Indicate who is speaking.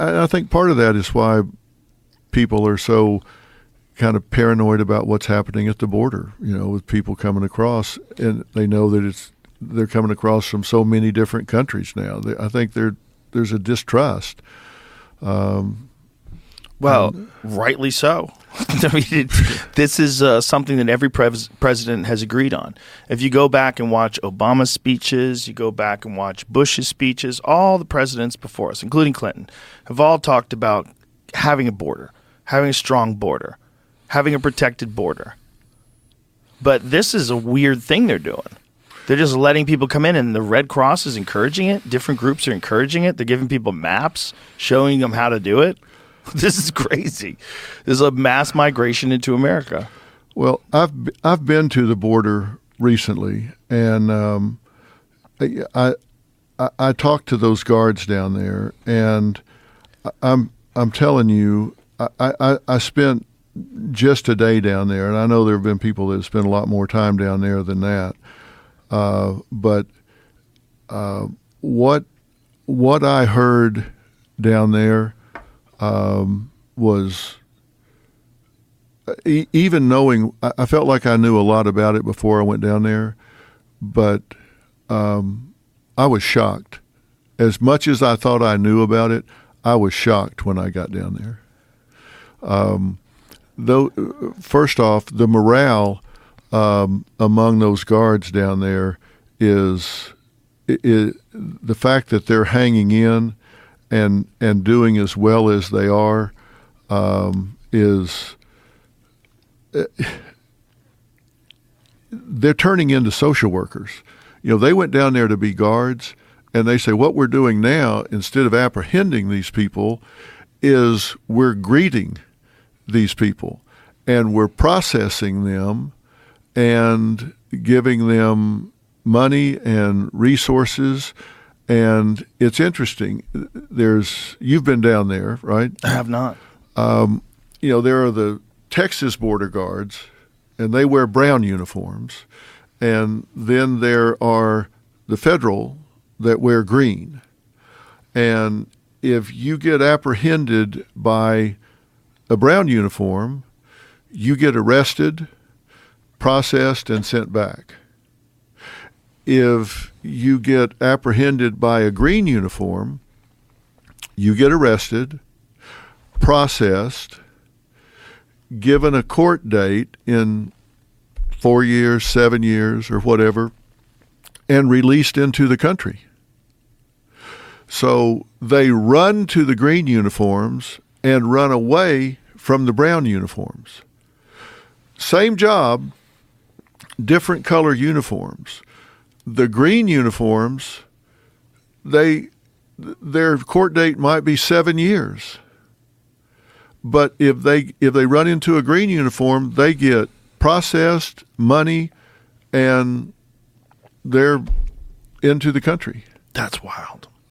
Speaker 1: I think part of that is why people are so kind of paranoid about what's happening at the border, with people coming across, and they know that they're coming across from so many different countries now. I think there's a distrust.
Speaker 2: Rightly so. I mean, this is something that every president has agreed on. If you go back and watch Obama's speeches, you go back and watch Bush's speeches, all the presidents before us, including Clinton, have all talked about having a border, having a strong border, having a protected border. But this is a weird thing they're doing. They're just letting people come in, and the Red Cross is encouraging it. Different groups are encouraging it. They're giving people maps, showing them how to do it. This is crazy. There's a mass migration into America.
Speaker 1: Well, I've been to the border recently, and I talked to those guards down there, and I'm telling you, I spent just a day down there, and I know there have been people that have spent a lot more time down there than that. But what I heard down there was, even knowing, I felt like I knew a lot about it before I went down there, but I was shocked. As much as I thought I knew about it, I was shocked when I got down there. Though, first off, the morale among those guards down there is the fact that they're hanging in and doing as well as they are is they're turning into social workers. They went down there to be guards, and they say what we're doing now, instead of apprehending these people, is we're greeting these people, and we're processing them and giving them money and resources. And it's interesting. You've been down there, right?
Speaker 2: I have not.
Speaker 1: There are the Texas border guards, and they wear brown uniforms. And then there are the federal that wear green. And if you get apprehended by a brown uniform, you get arrested, processed, and sent back. If you get apprehended by a green uniform, you get arrested, processed, given a court date in 4 years, 7 years, or whatever, and released into the country. So they run to the green uniforms and run away from the brown uniforms. Same job, different color uniforms. The green uniforms, their court date might be 7 years. But if they run into a green uniform, they get processed, money, and they're into the country.
Speaker 2: That's wild.